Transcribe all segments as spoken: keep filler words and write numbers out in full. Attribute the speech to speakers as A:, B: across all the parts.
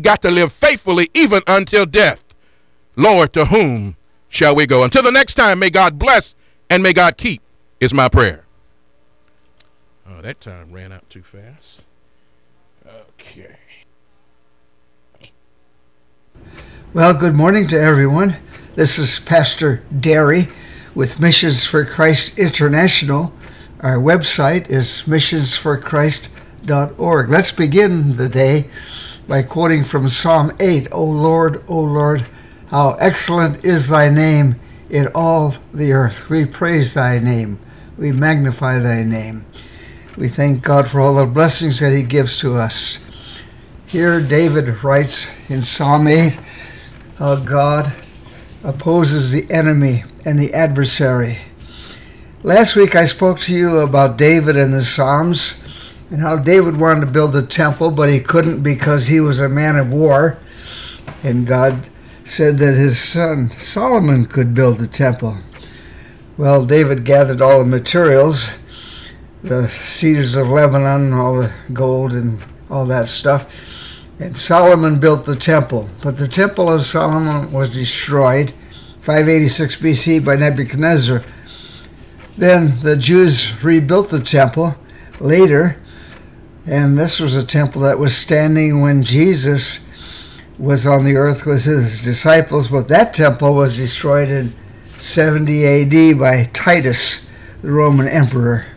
A: got to live faithfully even until death. Lord, to whom shall we go? Until the next time, may God bless and may God keep is my prayer. Oh, that time ran out too fast. Okay.
B: Well, good morning to everyone. This is Pastor Derry with Missions for Christ International. Our website is missions for christ dot org. Let's begin the day by quoting from Psalm eight. O Lord, O Lord, how excellent is thy name in all the earth. We praise thy name. We magnify thy name. We thank God for all the blessings that he gives to us. Here David writes in Psalm eight, how God opposes the enemy and the adversary. Last week I spoke to you about David and the Psalms and how David wanted to build a temple, but he couldn't because he was a man of war. And God said that his son Solomon could build the temple. Well, David gathered all the materials, the cedars of Lebanon, all the gold and all that stuff. And Solomon built the temple. But the temple of Solomon was destroyed, five eighty-six B C, by Nebuchadnezzar. Then the Jews rebuilt the temple later, and this was a temple that was standing when Jesus was on the earth with his disciples. But that temple was destroyed in seventy A D by Titus, the Roman emperor.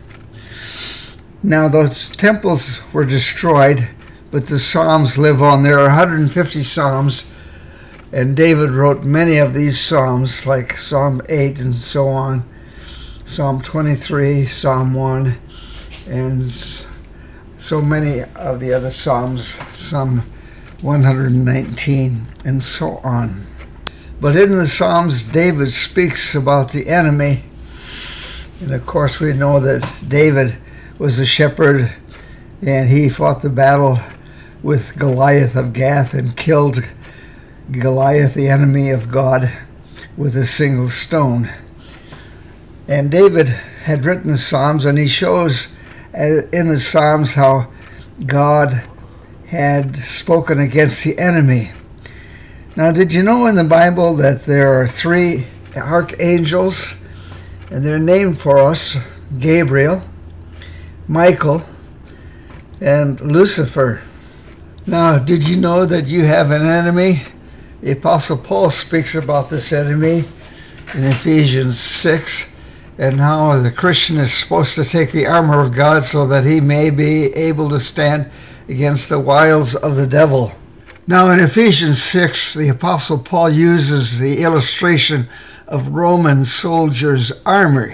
B: Now those temples were destroyed, but the Psalms live on. There are one hundred fifty Psalms, and David wrote many of these Psalms, like Psalm eight and so on, Psalm twenty-three, Psalm one, and so many of the other Psalms, Psalm one hundred nineteen, and so on. But in the Psalms, David speaks about the enemy, and of course we know that David was a shepherd, and he fought the battle with Goliath of Gath and killed Goliath, the enemy of God, with a single stone. And David had written the Psalms, and he shows in the Psalms how God had spoken against the enemy. Now, did you know in the Bible that there are three archangels, and they're named for us: Gabriel, Michael, and Lucifer? Now, did you know that you have an enemy? The Apostle Paul speaks about this enemy in Ephesians six, and how the Christian is supposed to take the armor of God so that he may be able to stand against the wiles of the devil. Now, in Ephesians six, the Apostle Paul uses the illustration of Roman soldiers' armor,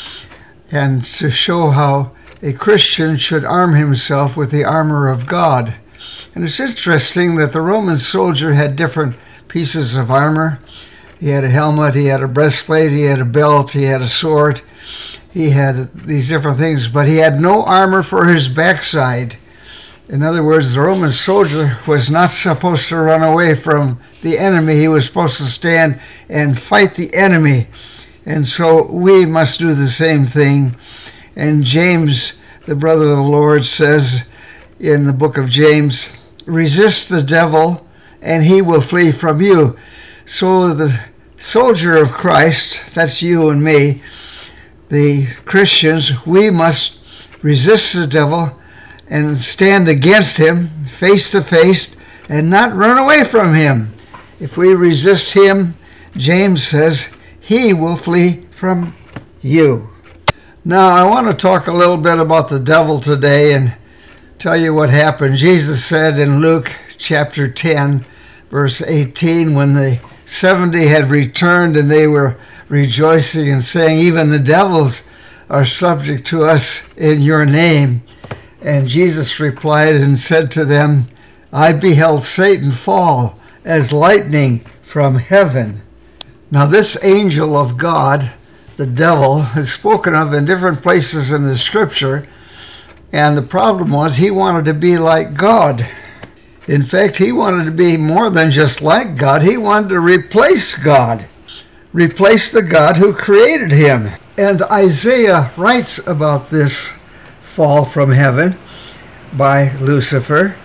B: and to show how a Christian should arm himself with the armor of God. And it's interesting that the Roman soldier had different pieces of armor. He had a helmet, he had a breastplate, he had a belt, he had a sword. He had these different things, but he had no armor for his backside. In other words, the Roman soldier was not supposed to run away from the enemy. He was supposed to stand and fight the enemy. And so we must do the same thing. And James, the brother of the Lord, says in the book of James, resist the devil and he will flee from you. So the soldier of Christ, that's you and me, the Christians, we must resist the devil and stand against him face to face and not run away from him. If we resist him, James says, he will flee from you. Now, I want to talk a little bit about the devil today and tell you what happened. Jesus said in Luke chapter ten, verse eighteen, when the seventy had returned and they were rejoicing and saying, even the devils are subject to us in your name. And Jesus replied and said to them, I beheld Satan fall as lightning from heaven. Now this angel of God, the devil, is spoken of in different places in the scripture, and the problem was he wanted to be like God. In fact, he wanted to be more than just like God. He wanted to replace God, replace the God who created him. And Isaiah writes about this fall from heaven by Lucifer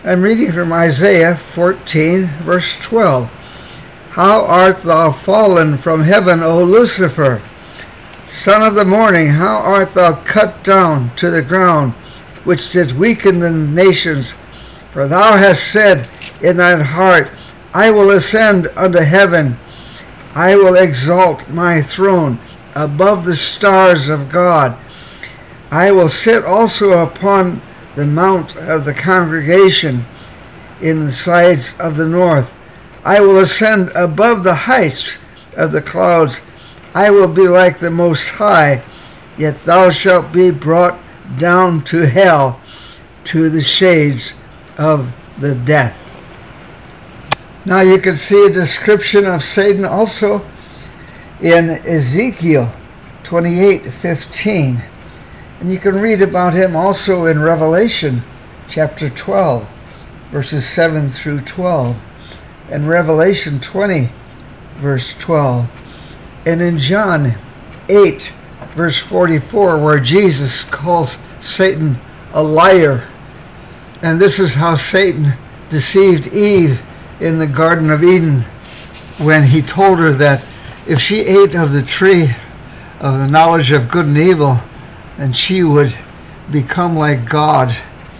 B: I'm reading from Isaiah fourteen, verse twelve. How art thou fallen from heaven, O Lucifer, son of the morning? How art thou cut down to the ground, which did weaken the nations? For thou hast said in thine heart, I will ascend unto heaven. I will exalt my throne above the stars of God. I will sit also upon the mount of the congregation in the sides of the north. I will ascend above the heights of the clouds. I will be like the Most High, yet thou shalt be brought down to hell, to the shades of the death. Now you can see a description of Satan also in Ezekiel twenty-eight fifteen. And you can read about him also in Revelation chapter twelve, verses seven through twelve. And Revelation twenty, verse twelve. And in John eight, verse forty-four, where Jesus calls Satan a liar. And this is how Satan deceived Eve in the Garden of Eden when he told her that if she ate of the tree of the knowledge of good and evil, then she would become like God.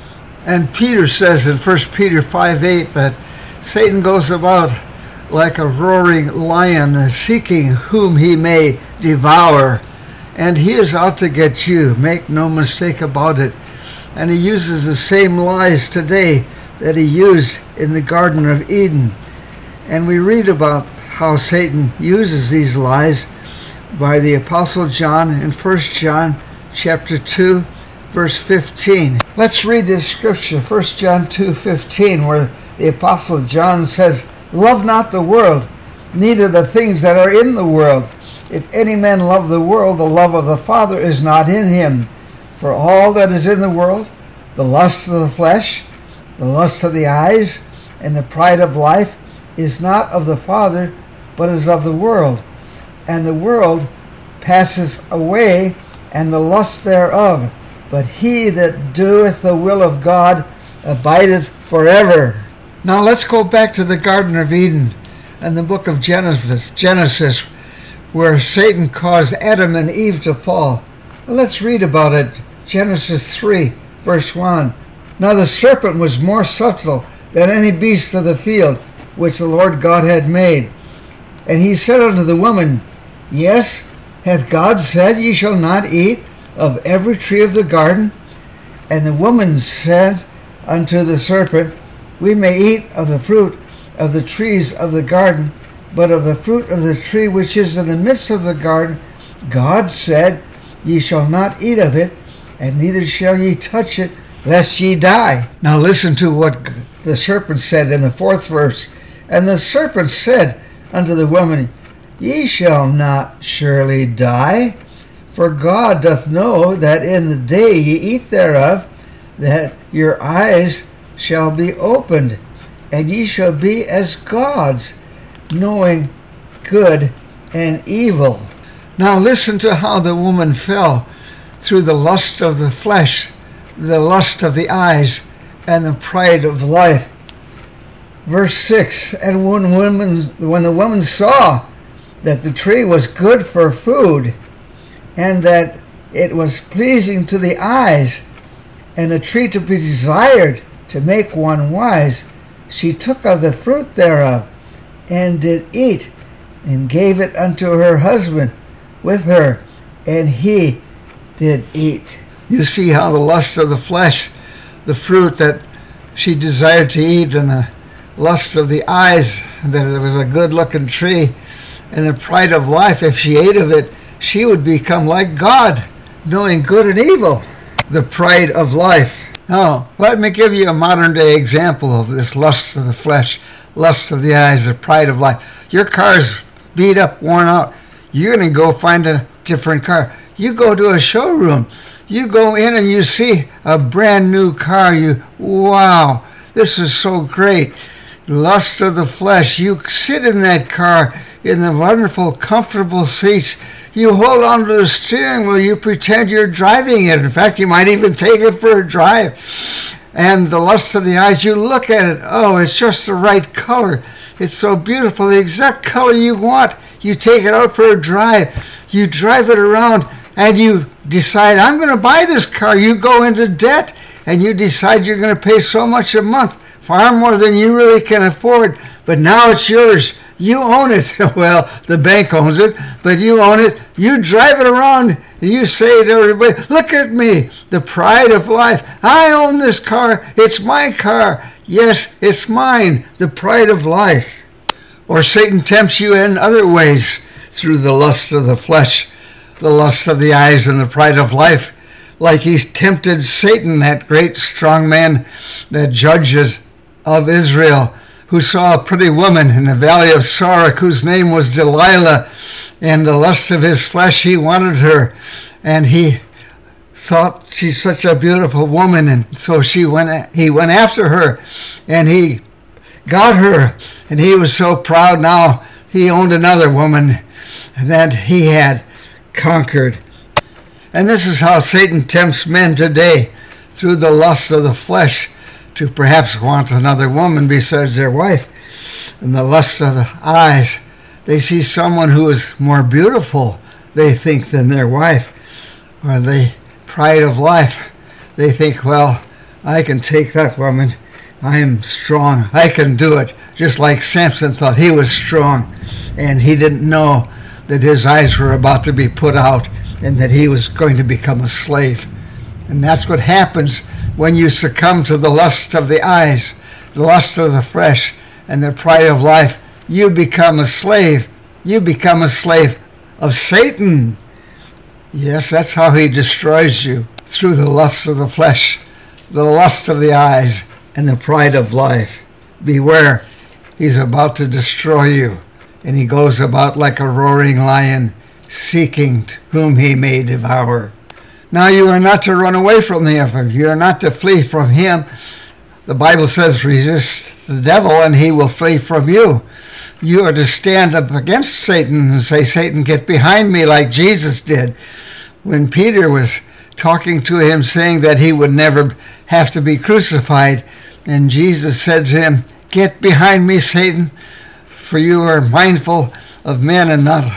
B: And Peter says in First Peter five eight that Satan goes about like a roaring lion, seeking whom he may devour. And he is out to get you, make no mistake about it. And he uses the same lies today that he used in the Garden of Eden. And we read about how Satan uses these lies by the Apostle John in First John chapter two, verse fifteen. Let's read this scripture, First John two fifteen, where the Apostle John says, Love not the world, neither the things that are in the world. If any man love the world, the love of the Father is not in him. For all that is in the world, the lust of the flesh, the lust of the eyes, and the pride of life, is not of the Father, but is of the world. And the world passes away, and the lust thereof. But he that doeth the will of God abideth forever. Now let's go back to the Garden of Eden and the book of Genesis, Genesis, where Satan caused Adam and Eve to fall. Let's read about it. Genesis three, verse one. Now the serpent was more subtle than any beast of the field, which the Lord God had made. And he said unto the woman, Yes, hath God said, Ye shall not eat of every tree of the garden? And the woman said unto the serpent, We may eat of the fruit of the trees of the garden, but of the fruit of the tree which is in the midst of the garden, God said, Ye shall not eat of it, and neither shall ye touch it, lest ye die. Now listen to what the serpent said in the fourth verse. And the serpent said unto the woman, Ye shall not surely die, for God doth know that in the day ye eat thereof, that your eyes shall be opened, and ye shall be as gods, knowing good and evil. Now listen to how the woman fell through the lust of the flesh, the lust of the eyes, and the pride of life. Verse six, and when, women, when the woman saw that the tree was good for food, and that it was pleasing to the eyes, and a tree to be desired to make one wise, she took of the fruit thereof, and did eat, and gave it unto her husband with her, and he did eat. You see how the lust of the flesh, the fruit that she desired to eat, and the lust of the eyes, that it was a good-looking tree, and the pride of life, if she ate of it, she would become like God, knowing good and evil. The pride of life. Now, let me give you a modern-day example of this lust of the flesh, lust of the eyes, the pride of life. Your car's beat up, worn out. You're going to go find a different car. You go to a showroom. You go in and you see a brand new car. You, wow, this is so great. Lust of the flesh. You sit in that car in the wonderful, comfortable seats. You hold on to the steering wheel. You pretend you're driving it. In fact, you might even take it for a drive. And the lust of the eyes, you look at it, oh, it's just the right color. It's so beautiful, the exact color you want. You take it out for a drive. You drive it around and you decide, I'm going to buy this car. You go into debt and you decide you're going to pay so much a month, far more than you really can afford. But now it's yours. You own it. Well, the bank owns it, but you own it. You drive it around and you say to everybody, look at me, the pride of life. I own this car. It's my car. Yes, it's mine, the pride of life. Or Satan tempts you in other ways through the lust of the flesh, the lust of the eyes, and the pride of life. Like he's tempted Satan, that great strong man, that judges of Israel, who saw a pretty woman in the valley of Sorek, whose name was Delilah, and the lust of his flesh, he wanted her, and he thought she's such a beautiful woman, and so she went. He went after her, and he got her, and he was so proud now he owned another woman that he had conquered. And this is how Satan tempts men today, through the lust of the flesh, to perhaps want another woman besides their wife. And the lust of the eyes, they see someone who is more beautiful, they think, than their wife. Or the pride of life, they think, well, I can take that woman. I am strong. I can do it. Just like Samson thought he was strong. And he didn't know that his eyes were about to be put out and that he was going to become a slave. And that's what happens when you succumb to the lust of the eyes, the lust of the flesh, and the pride of life. You become a slave. You become a slave of Satan. Yes, that's how he destroys you, through the lust of the flesh, the lust of the eyes, and the pride of life. Beware, he's about to destroy you, and he goes about like a roaring lion, seeking whom he may devour. Now you are not to run away from him. You are not to flee from him. The Bible says, resist the devil and he will flee from you. You are to stand up against Satan and say, Satan, get behind me, like Jesus did when Peter was talking to him, saying that he would never have to be crucified. And Jesus said to him, get behind me, Satan, for you are mindful of men and not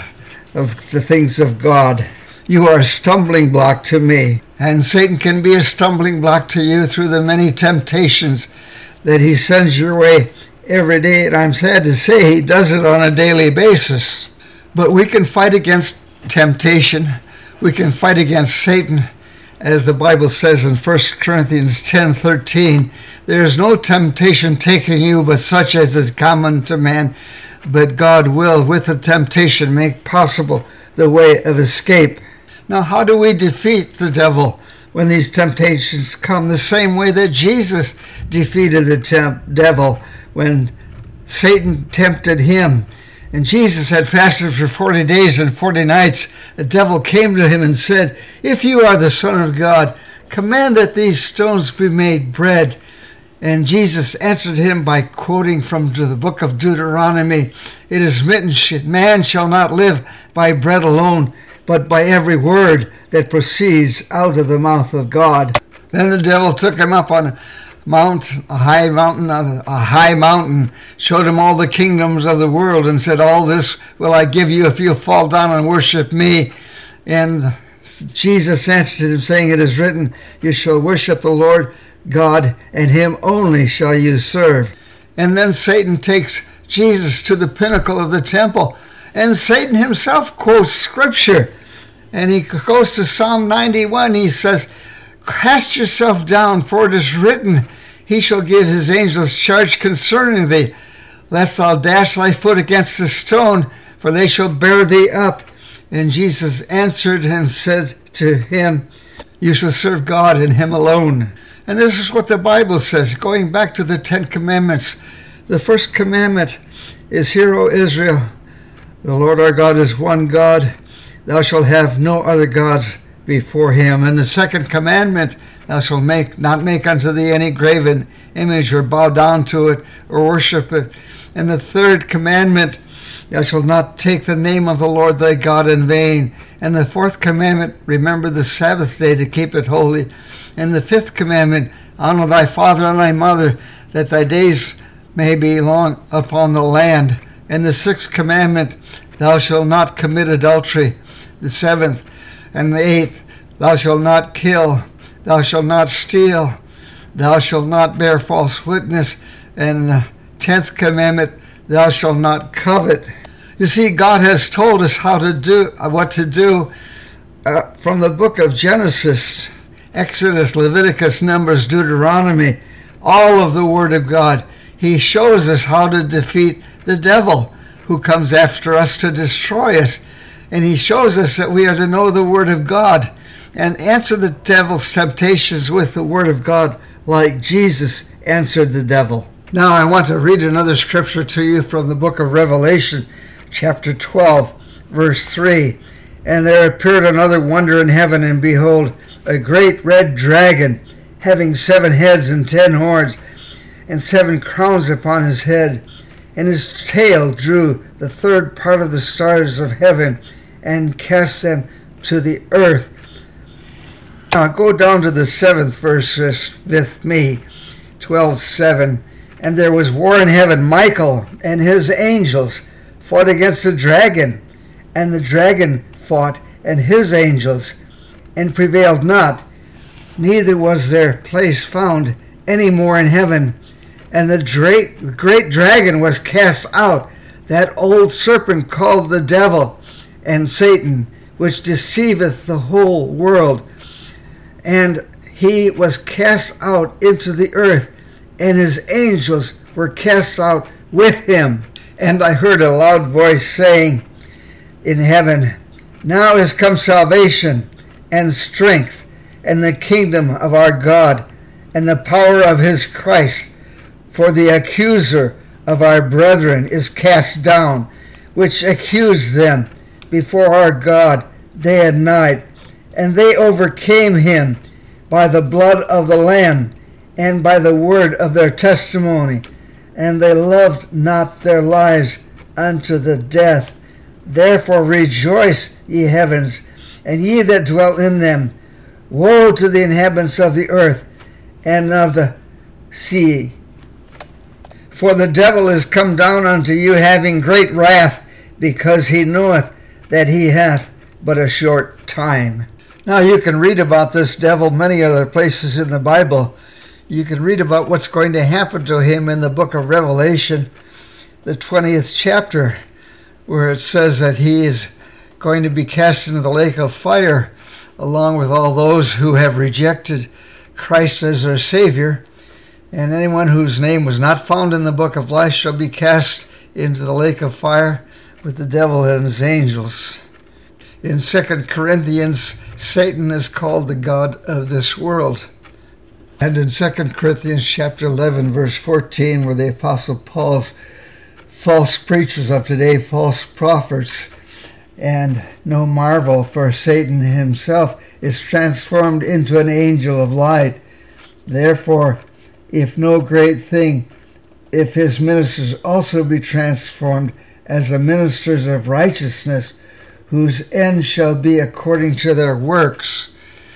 B: of the things of God. You are a stumbling block to me. And Satan can be a stumbling block to you through the many temptations that he sends your way every day. And I'm sad to say he does it on a daily basis. But we can fight against temptation. We can fight against Satan. As the Bible says in First Corinthians ten thirteen, there is no temptation taking you but such as is common to man. But God will, with the temptation, make possible the way of escape. Now, how do we defeat the devil when these temptations come? The same way that Jesus defeated the temp- devil when Satan tempted him. And Jesus had fasted for forty days and forty nights. The devil came to him and said, if you are the Son of God, command that these stones be made bread. And Jesus answered him by quoting from the book of Deuteronomy, it is written, man shall not live by bread alone, but by every word that proceeds out of the mouth of God. Then the devil took him up on a mount, a high mountain, a high mountain, showed him all the kingdoms of the world, and said, all this will I give you if you fall down and worship me. And Jesus answered him, saying, it is written, you shall worship the Lord God, and him only shall you serve. And then Satan takes Jesus to the pinnacle of the temple, and Satan himself quotes scripture. And he goes to Psalm ninety-one. He says, cast yourself down, for it is written, he shall give his angels charge concerning thee, lest thou dash thy foot against a stone, for they shall bear thee up. And Jesus answered and said to him, you shall serve God and him alone. And this is what the Bible says, going back to the Ten Commandments. The first commandment is, hear, O Israel, the Lord our God is one God. Thou shalt have no other gods before him. And the second commandment, thou shalt make, not make unto thee any graven image, or bow down to it, or worship it. And the third commandment, thou shalt not take the name of the Lord thy God in vain. And the fourth commandment, remember the Sabbath day to keep it holy. And the fifth commandment, Honor thy father and thy mother, that thy days may be long upon the land. And the sixth commandment, thou shalt not commit adultery. The seventh and the eighth, thou shalt not kill. Thou shalt not steal. Thou shalt not bear false witness. And the tenth commandment, thou shalt not covet. You see, God has told us how to do, what to do uh, from the book of Genesis, Exodus, Leviticus, Numbers, Deuteronomy, all of the Word of God. He shows us how to defeat the devil who comes after us to destroy us. And he shows us that we are to know the Word of God and answer the devil's temptations with the Word of God, like Jesus answered the devil. Now I want to read another scripture to you from the book of Revelation, chapter twelve, verse three. And there appeared another wonder in heaven, and behold, a great red dragon, having seven heads and ten horns, and seven crowns upon his head. And his tail drew the third part of the stars of heaven, and cast them to the earth. Now go down to the seventh verse with me, twelve seven. And there was war in heaven. Michael and his angels fought against the dragon, and the dragon fought and his angels, and prevailed not, neither was their place found any more in heaven. And the great, the great dragon was cast out, that old serpent called the devil and Satan, which deceiveth the whole world. And he was cast out into the earth, and his angels were cast out with him. And I heard a loud voice saying in heaven, Now is come salvation and strength and the kingdom of our God and the power of his Christ. For the accuser of our brethren is cast down, which accused them before our God day and night. And they overcame him by the blood of the Lamb and by the word of their testimony. And they loved not their lives unto the death. Therefore rejoice, ye heavens, and ye that dwell in them. Woe to the inhabitants of the earth and of the sea. For the devil is come down unto you, having great wrath, because he knoweth that he hath but a short time. Now you can read about this devil many other places in the Bible. You can read about what's going to happen to him in the book of Revelation, the twentieth chapter, where it says that he is going to be cast into the lake of fire, along with all those who have rejected Christ as their Savior. And anyone whose name was not found in the book of life shall be cast into the lake of fire with the devil and his angels. In Second Corinthians, Satan is called the god of this world. And in Second Corinthians chapter eleven, verse fourteen, where the Apostle Paul's false preachers of today, false prophets, and no marvel, for Satan himself is transformed into an angel of light. Therefore, if no great thing, if his ministers also be transformed as the ministers of righteousness, whose end shall be according to their works.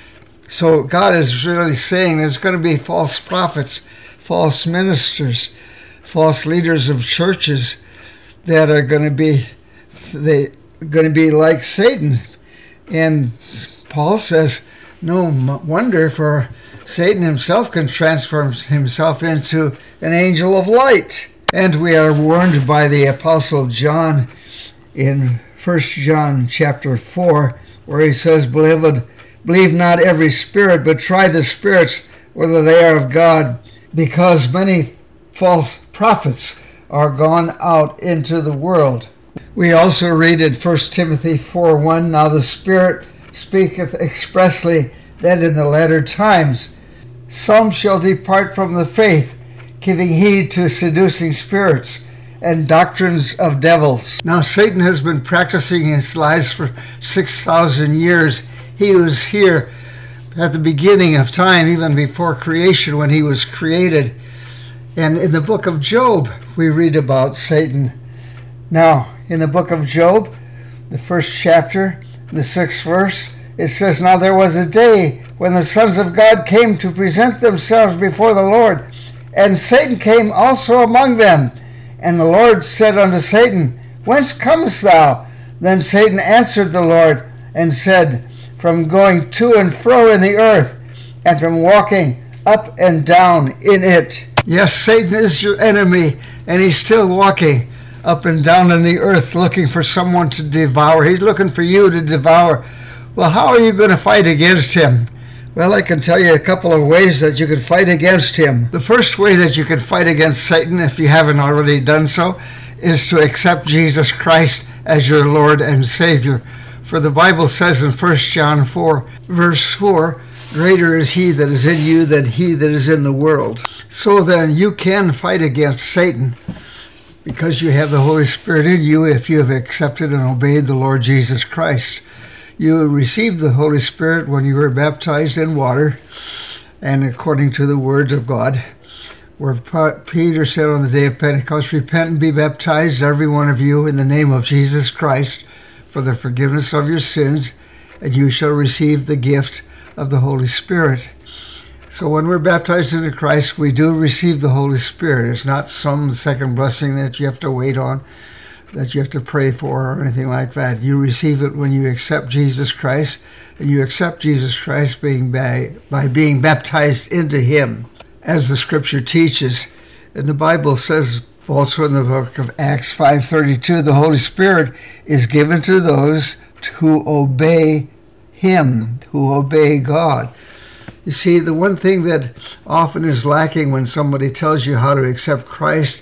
B: So God is really saying there's going to be false prophets, false ministers, false leaders of churches that are going to be they going to be like Satan. And Paul says, no wonder, for Satan himself can transform himself into an angel of light. And we are warned by the Apostle John in First John chapter four, where he says, Beloved, believe not every spirit, but try the spirits whether they are of God, because many false prophets are gone out into the world. We also read in First Timothy four one, Now the Spirit speaketh expressly that in the latter times some shall depart from the faith, giving heed to seducing spirits and doctrines of devils. Now Satan has been practicing his lies for six thousand years. He was here at the beginning of time, even before creation, when he was created. And in the book of Job, we read about Satan. Now, in the book of Job, the first chapter, the sixth verse, it says, "Now there was a day when the sons of God came to present themselves before the Lord, and Satan came also among them. And the Lord said unto Satan, Whence comest thou? Then Satan answered the Lord, and said, From going to and fro in the earth, and from walking up and down in it." Yes, Satan is your enemy, and he's still walking up and down in the earth looking for someone to devour. He's looking for you to devour. Well, how are you going to fight against him? Well, I can tell you a couple of ways that you can fight against him. The first way that you can fight against Satan, if you haven't already done so, is to accept Jesus Christ as your Lord and Savior. For the Bible says in First John four, verse four, "Greater is he that is in you than he that is in the world." So then you can fight against Satan because you have the Holy Spirit in you if you have accepted and obeyed the Lord Jesus Christ. You received the Holy Spirit when you were baptized in water, and according to the words of God, where Peter said on the day of Pentecost, "Repent and be baptized, every one of you, in the name of Jesus Christ, for the forgiveness of your sins, and you shall receive the gift of the Holy Spirit." So when we're baptized into Christ, we do receive the Holy Spirit. It's not some second blessing that you have to wait on, that you have to pray for, or anything like that. You receive it when you accept Jesus Christ, and you accept Jesus Christ being by, by being baptized into him, as the scripture teaches. And the Bible says also in the book of Acts five thirty-two, the Holy Spirit is given to those who obey him, who obey God. You see, the one thing that often is lacking when somebody tells you how to accept Christ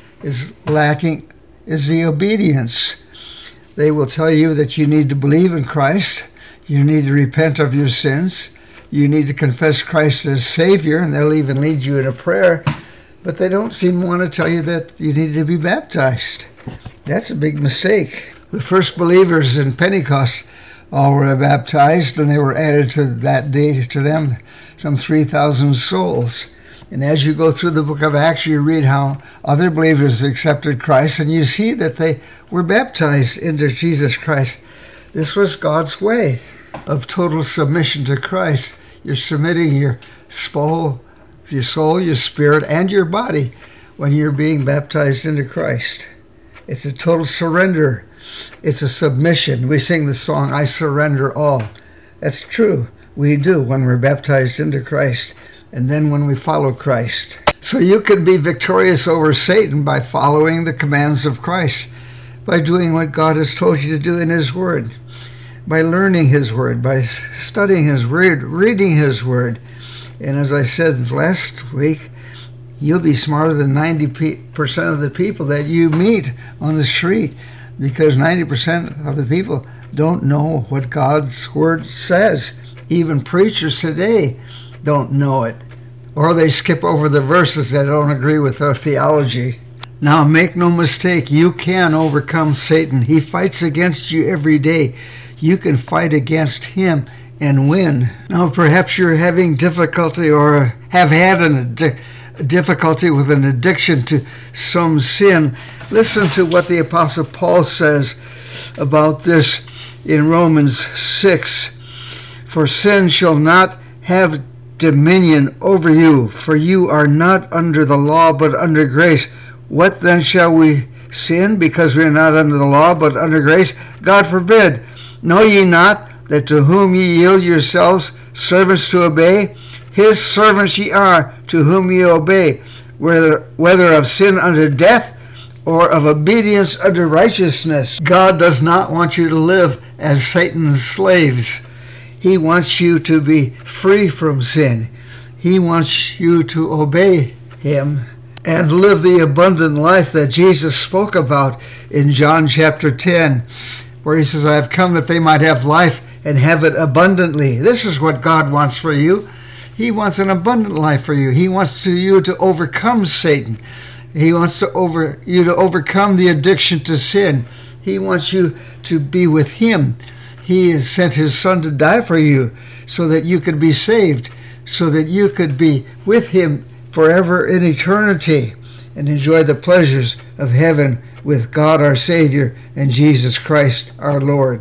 B: is lacking is the obedience. They will tell you that you need to believe in Christ, you need to repent of your sins, you need to confess Christ as Savior, and they'll even lead you in a prayer, but they don't seem to want to tell you that you need to be baptized. That's a big mistake. The first believers in Pentecost all were baptized, and they were added to that day to them some three thousand souls. And as you go through the book of Acts, you read how other believers accepted Christ, and you see that they were baptized into Jesus Christ. This was God's way of total submission to Christ. You're submitting your soul, your soul, your spirit, and your body when you're being baptized into Christ. It's a total surrender. It's a submission. We sing the song, "I Surrender All." That's true. We do when we're baptized into Christ, and then when we follow Christ. So you can be victorious over Satan by following the commands of Christ, by doing what God has told you to do in his word, by learning his word, by studying his word, reading his word. And as I said last week, you'll be smarter than ninety percent of the people that you meet on the street, because ninety percent of the people don't know what God's word says. Even preachers today don't know it, or they skip over the verses that don't agree with their theology. Now, make no mistake, you can overcome Satan. He fights against you every day. You can fight against him and win. Now, perhaps you're having difficulty or have had a di- difficulty with an addiction to some sin. Listen to what the Apostle Paul says about this in Romans six. "For sin shall not have dominion over you, for you are not under the law, but under grace. What then shall we sin, because we are not under the law, but under grace? God forbid. Know ye not that to whom ye yield yourselves servants to obey, his servants ye are, to whom ye obey, whether, whether of sin unto death, or of obedience unto righteousness." God does not want you to live as Satan's slaves. He wants you to be free from sin. He wants you to obey him and live the abundant life that Jesus spoke about in John chapter ten, where he says, "I have come that they might have life and have it abundantly." This is what God wants for you. He wants an abundant life for you. He wants to, you to overcome Satan. He wants to over you to overcome the addiction to sin. He wants you to be with him. He has sent his son to die for you so that you could be saved, so that you could be with him forever in eternity and enjoy the pleasures of heaven with God our Savior and Jesus Christ our Lord.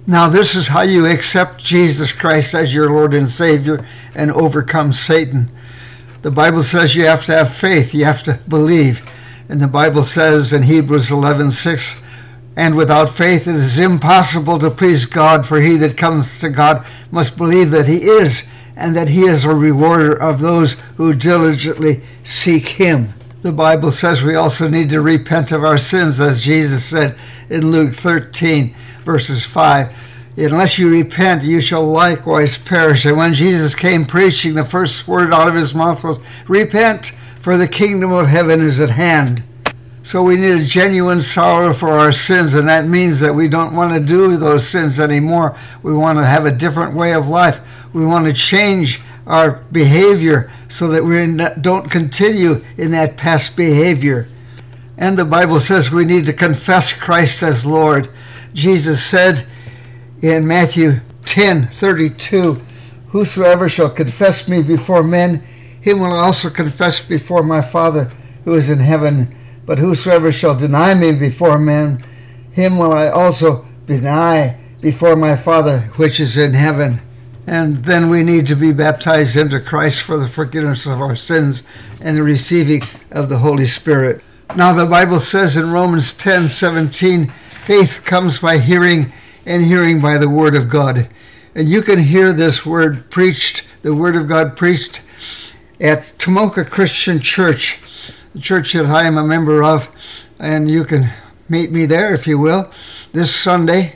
B: Now, this is how you accept Jesus Christ as your Lord and Savior and overcome Satan. The Bible says you have to have faith. You have to believe. And the Bible says in Hebrews eleven six, and without faith it is impossible to please God, for he that comes to God must believe that he is, and that he is a rewarder of those who diligently seek him. The Bible says we also need to repent of our sins, as Jesus said in Luke thirteen, verses five. Unless you repent, you shall likewise perish. And when Jesus came preaching, the first word out of his mouth was, repent, for the kingdom of heaven is at hand. So we need a genuine sorrow for our sins, and that means that we don't want to do those sins anymore. We want to have a different way of life. We want to change our behavior so that we don't continue in that past behavior. And the Bible says we need to confess Christ as Lord. Jesus said in Matthew ten thirty-two, whosoever shall confess me before men, him will I also confess before my Father who is in heaven. But whosoever shall deny me before men, him will I also deny before my Father which is in heaven. And then we need to be baptized into Christ for the forgiveness of our sins and the receiving of the Holy Spirit. Now the Bible says in Romans ten seventeen, faith comes by hearing, and hearing by the word of God. And you can hear this word preached, the word of God preached at Tomoka Christian Church, the church that I am a member of, and you can meet me there if you will this Sunday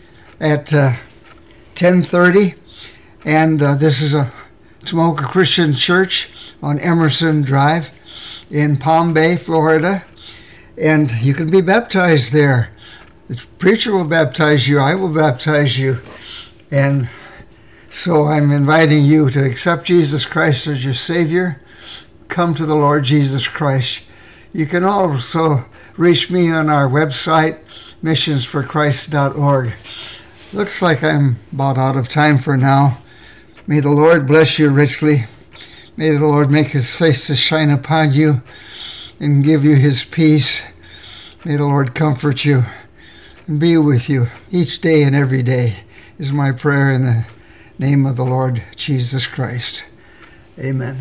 B: at uh, ten thirty. And uh, this is a Tomoka Christian Church on Emerson Drive in Palm Bay, Florida. And you can be baptized there. The preacher will baptize you. I will baptize you. And so I'm inviting you to accept Jesus Christ as your Savior. Come to the Lord Jesus Christ. You can also reach me on our website, missions for christ dot org. Looks like I'm about out of time for now. May the Lord bless you richly. May the Lord make his face to shine upon you and give you his peace. May the Lord comfort you and be with you each day and every day is my prayer in the name of the Lord Jesus Christ. Amen.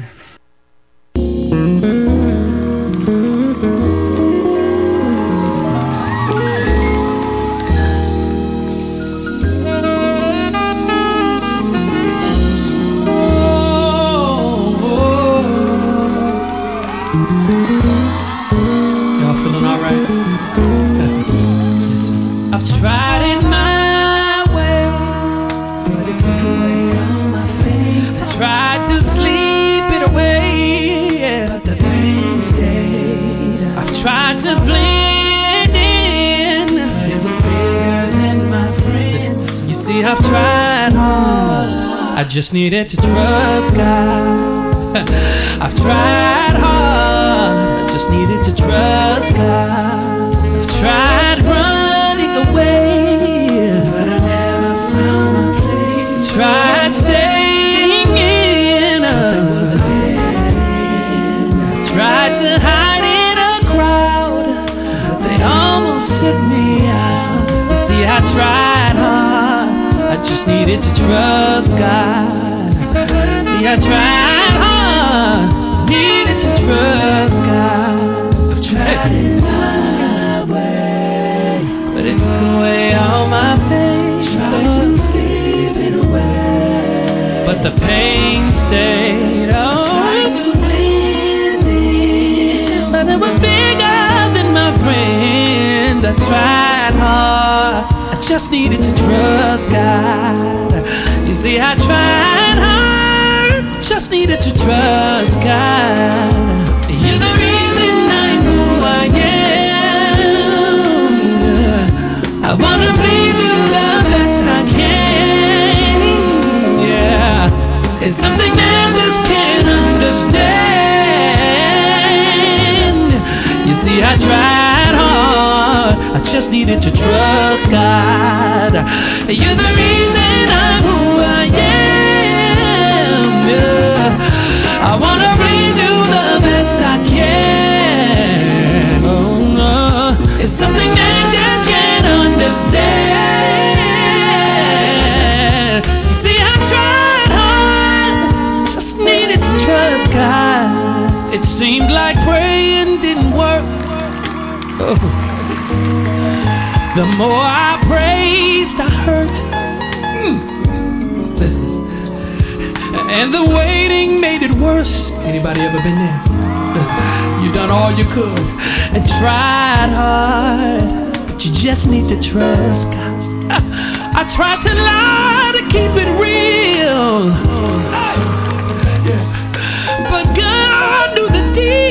C: I've tried hard, I just needed to trust God. I've tried hard, I just needed to trust God. I've tried running away, but I never found my place. Tried staying in, but there was a dead end. I tried to hide in a crowd, but they almost took me out. You see, I tried hard, I just needed to trust God. See, I tried hard, needed to trust God. I've tried it my way, but it took away all my faith. Tried to slip it away, but the pain stayed. Oh, I tried to blend in, but it was bigger than my friends. I tried hard, I just needed to trust God. You see, I tried hard, just needed to trust God. You're the reason I'm who I am. I wanna please you the best I can. Yeah, it's something I just can't understand. You see, I tried hard, I just needed to trust God. You're the reason I'm who I am. Yeah. I wanna please you the best I can. Oh, no. It's something I just can't understand. It seemed like praying didn't work. Oh. The more I praised, I hurt. Mm. Listen, listen. And the waiting made it worse. Anybody ever been there? You done all you could and tried hard, but you just need to trust God. I tried to lie to keep it real, yeah. But God knew the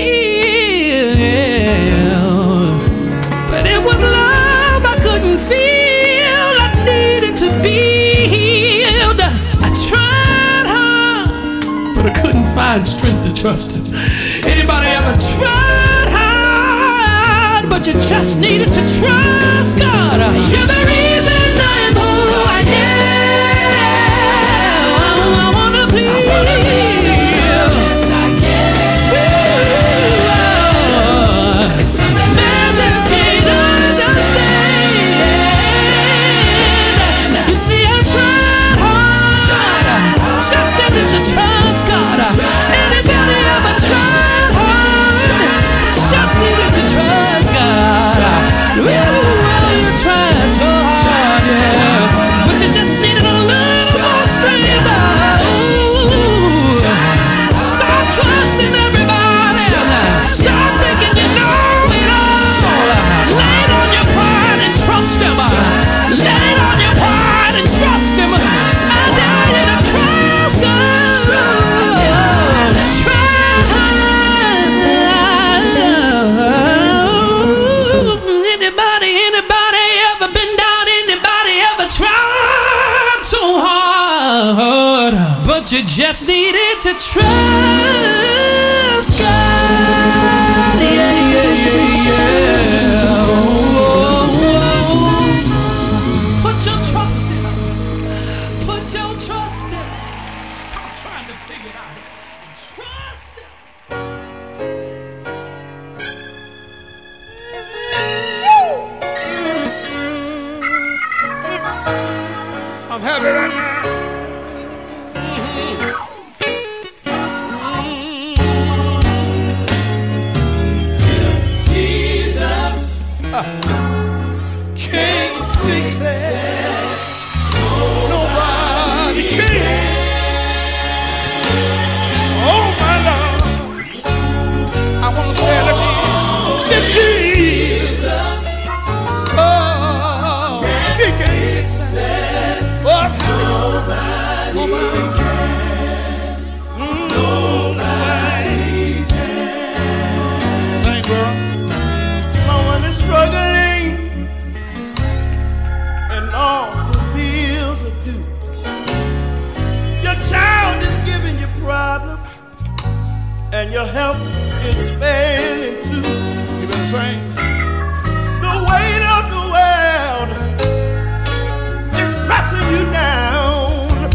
C: deal. But it was love I couldn't feel. I needed to be healed. I tried hard, but I couldn't find strength to trust Him. Anybody ever tried hard, but you just needed to trust God? You're the reason I am who I am. I wanna please you. Yes, I can. It's something I just can't understand. You see, I tried hard, just needed to trust God. Anybody ever tried hard, just needed to trust God? Ooh, well, you tried so hard, yeah, but you just needed a little more strength. Ooh, stop trusting everybody. Stop thinking you know it all. Lay it on your pride and trust Him. Lay it on your pride and trust Him. I dare you to trust God. Try. Anybody, anybody ever been down? Anybody ever tried so hard, but you just needed to trust God? Yeah, yeah, yeah, yeah. Oh, oh, oh. Put your trust in Him. Put your trust in Him. Stop trying to figure it out and trust Him.
D: I'm happy right now. Jesus can't fix it. Nobody can. Oh my Lord, I want to say it again. It's Jesus. Oh, He can fix it. Oh, nobody, nobody can. Nobody can. Sing, girl. Someone is struggling, and all the bills are due. Your child is giving you problems, and your health is failing too. You better sing. The weight of the world is pressing you down,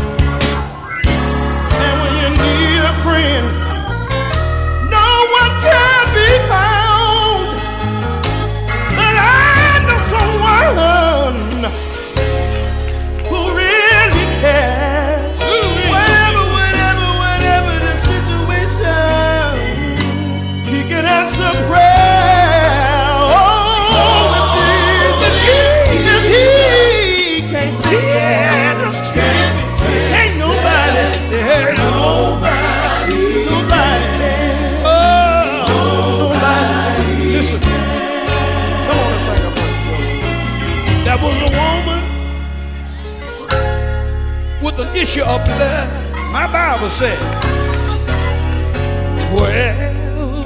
D: and when you need a friend, no one can be found. But I know someone who really cares. Whatever, whatever, whatever the situation, He can answer prayer. Oh, if Jesus, if He can't fix it, ain't nobody, ain't nobody, nobody can. Oh, nobody. Listen, come on, let's sing a verse. There was a woman with an issue of blood. My Bible said, twelve,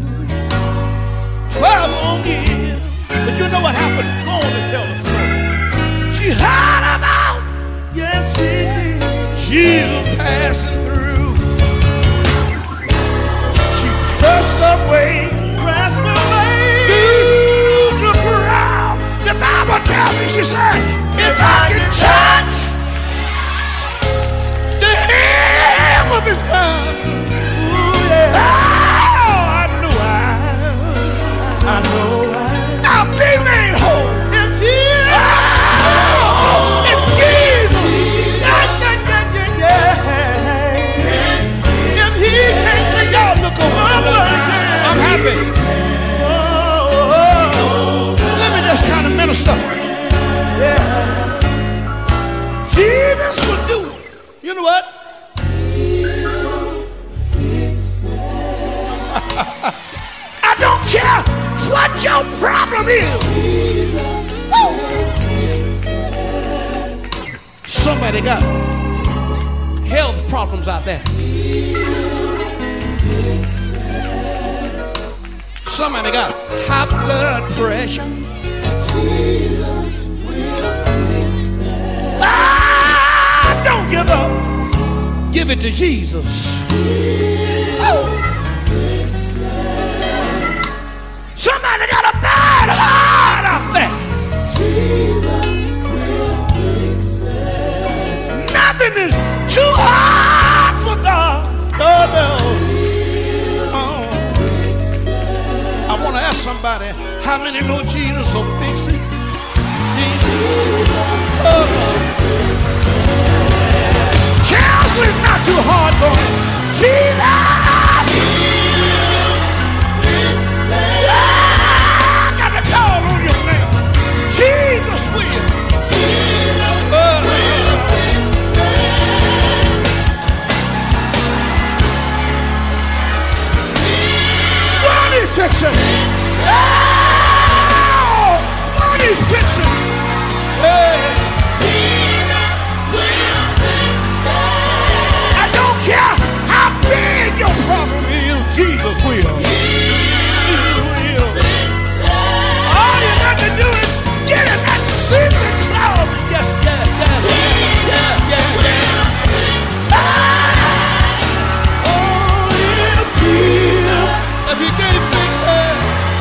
D: twelve long years. But you know what happened? Go on and tell the story. She heard about, yes she did, Jesus passing through. She pressed her way, pressed her way through the crowd. The Bible tells me, she said, if I can touch the hem of His garment, ooh, yeah. Oh, I know I, I know I kind of stuff. Yeah. Jesus will do it. You know what? I don't care what your problem is. Somebody got health problems out there. Somebody got high blood pressure. Ah, don't give up. Give it to Jesus. Oh. Somebody got a bad heart out there. Nothing is too hard for God. Oh, no. Oh. I want to ask somebody, how many know Jesus will fix it? Oh. Cancer is not too hard for him. Jesus. Jesus will. Jesus uh, will fix it. Money fixing. Oh, money fixing. Hey. Jesus will fix it. I don't care how big your problem is. Jesus will. Jesus will fix it. All you got to do is get in that secret cloud. Yes, yeah, yeah, yeah, yeah, yeah. Ah! Oh, yeah, Jesus. If you can't fix it,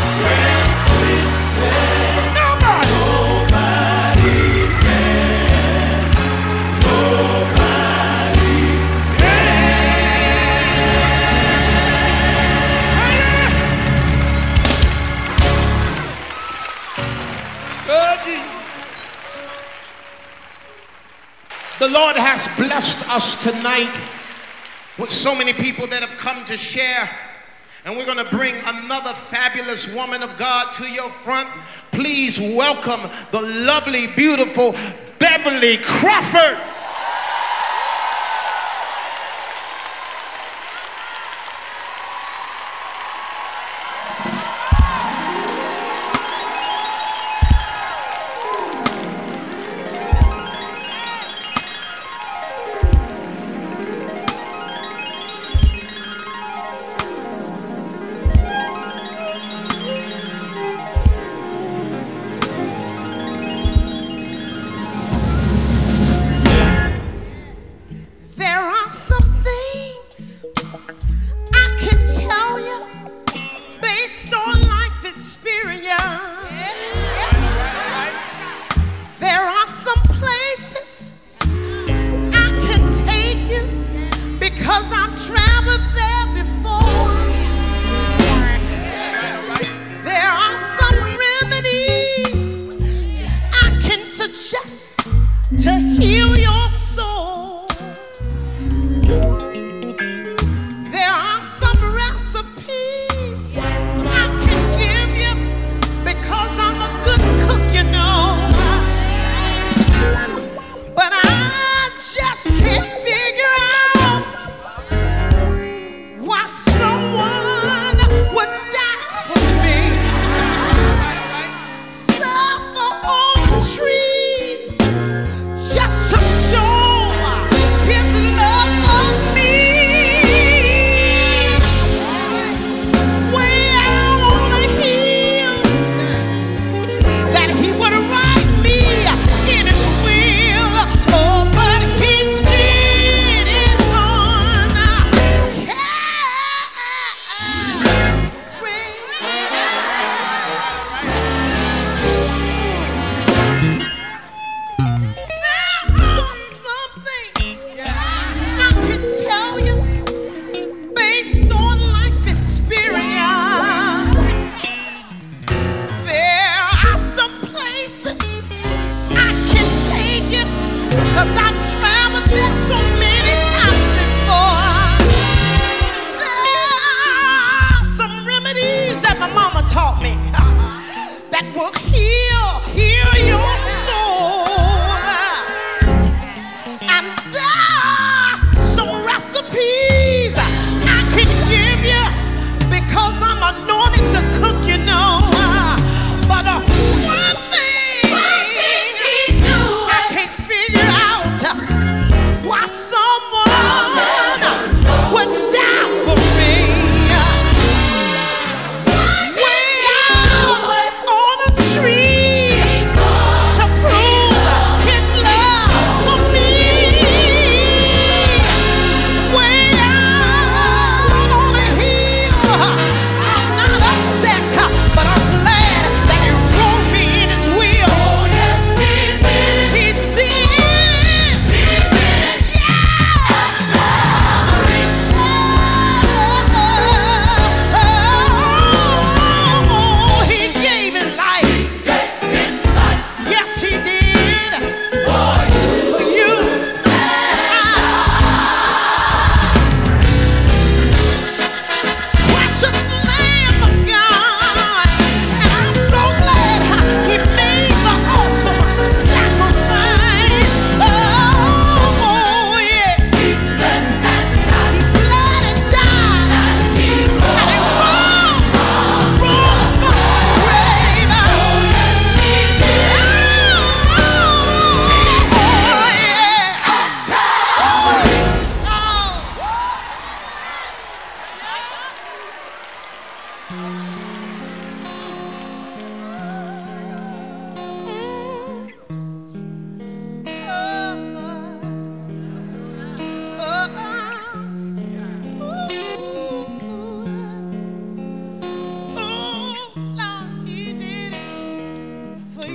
D: nobody. Nobody can. Nobody The Lord has blessed us tonight with so many people that have come to share. And we're going to bring another fabulous woman of God to your front. Please welcome the lovely, beautiful Beverly Crawford.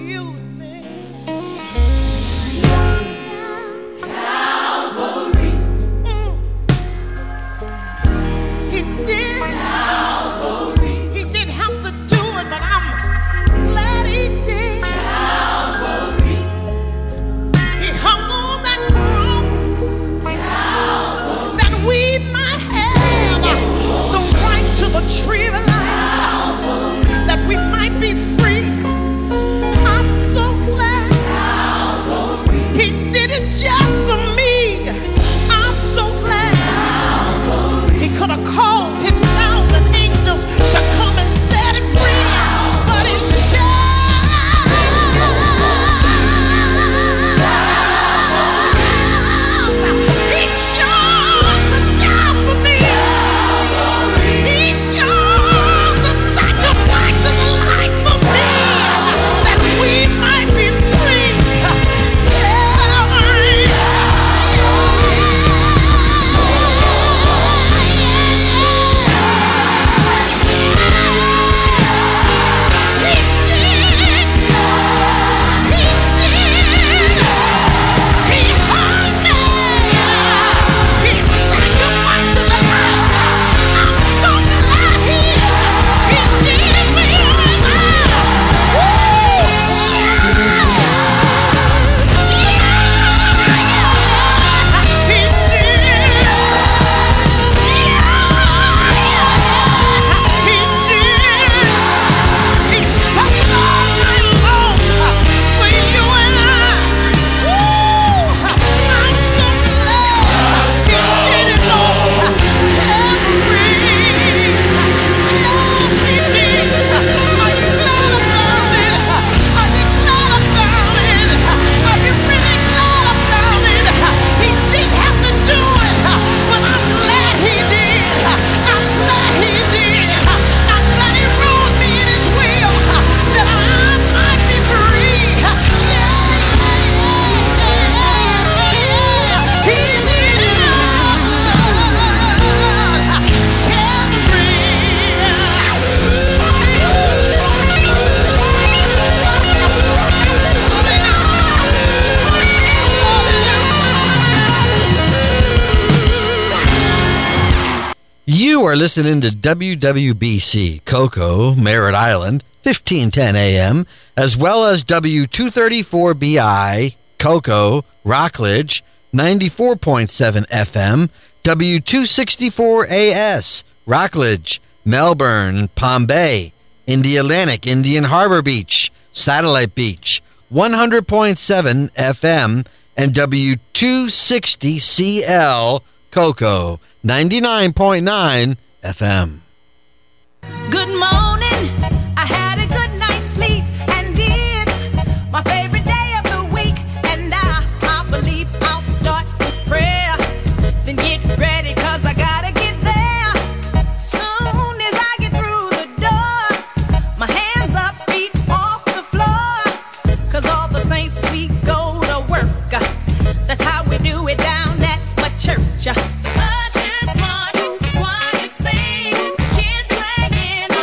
E: healed me.
F: Calvary.
E: Mm. He did.
F: Calvary.
E: He didn't have to do it, but I'm glad he did.
F: Calvary.
E: He hung on that cross
F: Calvary.
E: that we might have the right to the tree of life, that we might be free. I'm so glad
F: Calvary.
E: he did it just for me. I'm so glad he could have called ten thousand angels to come and set him free, but he He chose to die for me. He chose to sacrifice his life for me, that we might be free. Calvary. He did. He did. He hung there. He sacrificed his life. I'm so glad he he did it for you and I. Woo! Yeah! Yeah! He did. Yeah! He did. He suffered all night long for you and I. Woo! I'm so glad he did it, Lord. Calvary. Yes, he did. Are you glad about it? Are you glad about it? Are you really glad about it? He didn't have to do it, but I'm glad he did. I'm glad he did. I'm glad he wrote me in his will that I might be free. Yeah, yeah, yeah. He did it
G: You are listening to W W B C Cocoa, Merritt Island, fifteen ten A M, as well as W two thirty-four B I, Cocoa, Rockledge, ninety-four point seven F M, W two sixty-four A S, Rockledge, Melbourne, Palm Bay, Indialantic, Indian Harbor Beach, Satellite Beach, one hundred point seven F M, and W two sixty C L, Cocoa, ninety-nine point nine F M.
F: Good morning. I had a good night's sleep, and it's my favorite day of the week. And I, I believe I'll start with prayer, then get ready, cause I gotta get there. Soon as I get through the door, my hands up, feet off the floor, cause all the saints, we go to work. That's how we do it down at my church. Ushers march, choir sing, kids playing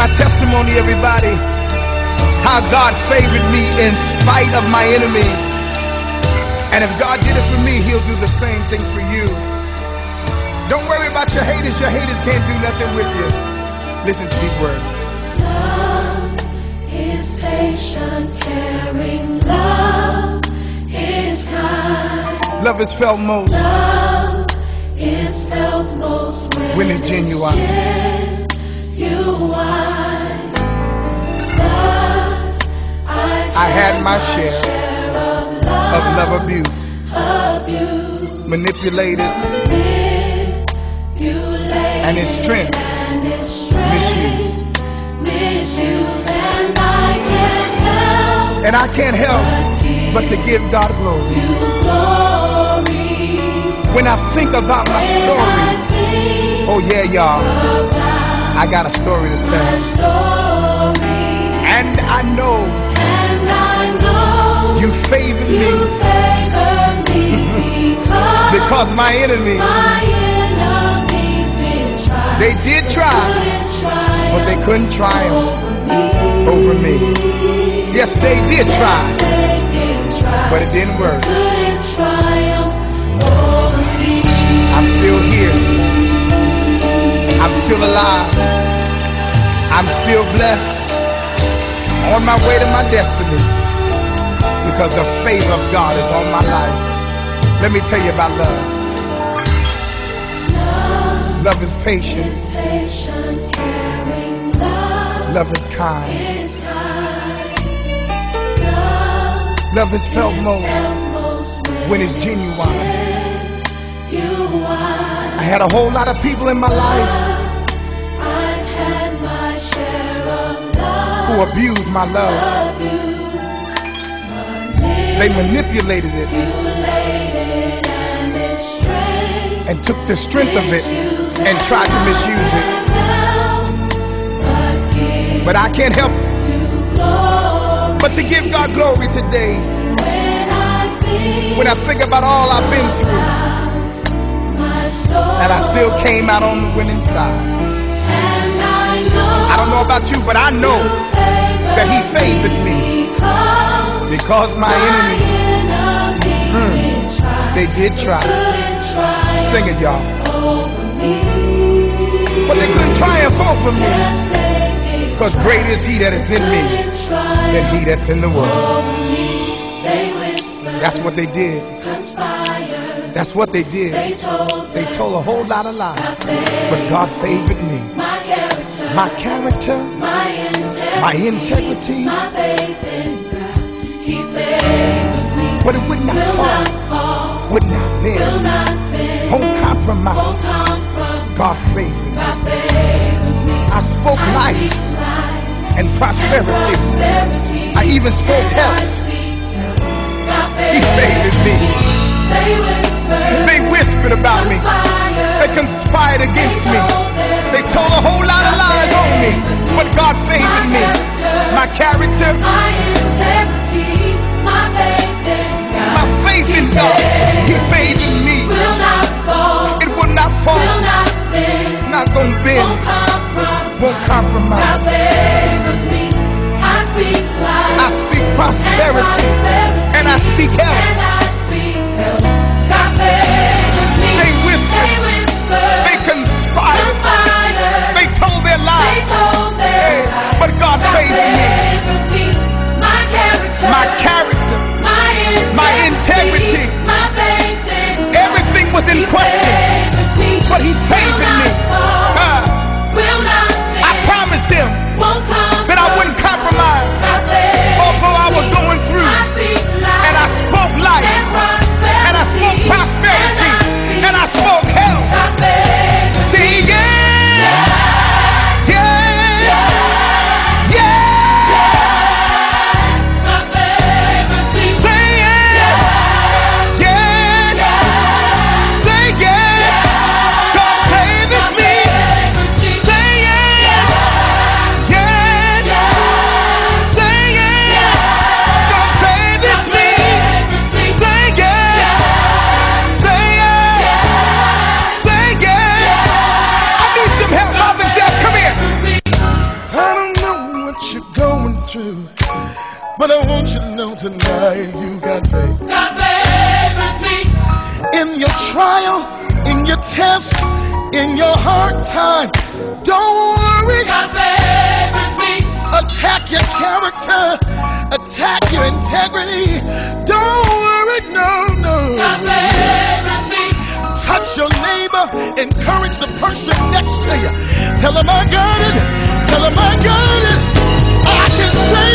H: my testimony, everybody. How God favored me in spite of my enemies. And if God did it for me, he'll do the same thing for you. Don't worry about your haters. Your haters can't do nothing with you. Listen to these words.
E: Love is patient, caring. Love is kind.
H: Love is felt most.
E: Love is felt most when,
H: when it's genuine.
E: genuine. But I,
H: I had my share,
E: share of, love,
H: of love abuse,
E: abuse,
H: manipulated, and its strength,
E: and its strength
H: misused.
E: misused. And I can't help,
H: and I can't help but to give God glory.
E: you glory.
H: When I think about my story, oh yeah, y'all, I got a story to tell.
E: Story.
H: And I know,
E: And I know
H: you favored
E: you
H: me
E: favored me because,
H: because my enemies,
E: my enemies did try.
H: they did try,
E: Couldn't triumph
H: but they couldn't triumph
E: over me.
H: over me. Yes, they did try,
E: They did try,
H: but it didn't work.
E: couldn't triumph over me.
H: I'm still here. I'm still alive. I'm still blessed. On my way to my destiny. Because the favor of God is on my life. Let me tell you about love.
E: Love,
H: love is patient.
E: is patient, caring. Love,
H: Love is kind.
E: is kind. Love,
H: Love is felt most
E: felt most
H: when it's genuine.
E: genuine.
H: I had a whole lot of people in my life
E: I've had my share of love,
H: who abused my love. They manipulated it
E: manipulated and its strength,
H: and took the strength of it and tried to misuse it.
E: but give
H: But I can't help
E: you glory.
H: but to give God glory today.
E: When I think
H: When I think about all I've been through,
E: my story,
H: and I still came out on the winning side.
E: and I know
H: I don't know about you, but I know that he favored me
E: because
H: because my enemies,
E: enemies did try,
H: they did try.
E: couldn't triumph
H: Sing it, y'all.
E: over me.
H: But they couldn't triumph over me,
E: Yes, they did
H: because great is he that is in me
E: couldn't triumph
H: than he that's in the world.
E: over me. They whispered,
H: That's what they did.
E: conspired,
H: That's what they did.
E: they told
H: They
E: them
H: told a whole lot of lies,
E: I failed.
H: but God favored me.
E: My character,
H: My character,
E: my integrity,
H: my integrity,
E: my faith in God, He favors me.
H: but it would not
E: Will
H: fall,
E: not fall,
H: would not
E: will
H: bend,
E: not bend,
H: won't
E: won't
H: compromise.
E: compromise.
H: God favored me.
E: God favors me.
H: I spoke
E: I
H: life
E: speak life
H: and
E: and
H: prosperity.
E: prosperity.
H: I even spoke
E: And I
H: health.
E: speak health. God
H: He favored me.
E: They whispered,
H: They whispered about me.
E: conspired,
H: They conspired against me.
E: told them
H: They told a whole lot of lies on me, but God favored me. My character,
E: my integrity, my faith in God,
H: my faith in God, he favored me.
E: will not fall,
H: It will not fall,
E: will not bend,
H: not gonna
E: won't
H: bend,
E: compromise.
H: won't
E: God
H: compromise.
E: favors me. I speak life,
H: I speak prosperity,
E: prosperity,
H: and I speak health.
E: and I speak health. God favors me.
H: They whispered,
E: They whispered,
H: they conspired,
E: conspired,
H: they told their
E: they
H: lies,
E: told their
H: Hey,
E: lies.
H: but God
E: God
H: favored me.
E: favors me. My character,
H: My character,
E: my integrity,
H: my integrity.
E: my faith in God.
H: everything was in
E: He
H: question,
E: favors me.
H: but he favored
E: Will
H: me.
E: not fall,
H: Ah,
E: will not
H: I
E: bend,
H: promised him
E: won't compromise.
H: that I wouldn't compromise,
E: God favors
H: although I was
E: me.
H: going through,
E: I speak life,
H: and I spoke life
E: and
I: But I want you to know tonight you got faith.
E: God favors me.
I: In your trial, in your test, in your hard time, don't worry.
E: God favors me.
I: Attack your character, attack your integrity. Don't worry, no, no.
E: God favors me.
I: Touch your neighbor, encourage the person next to you. Tell them I got it, tell them I got it. I can say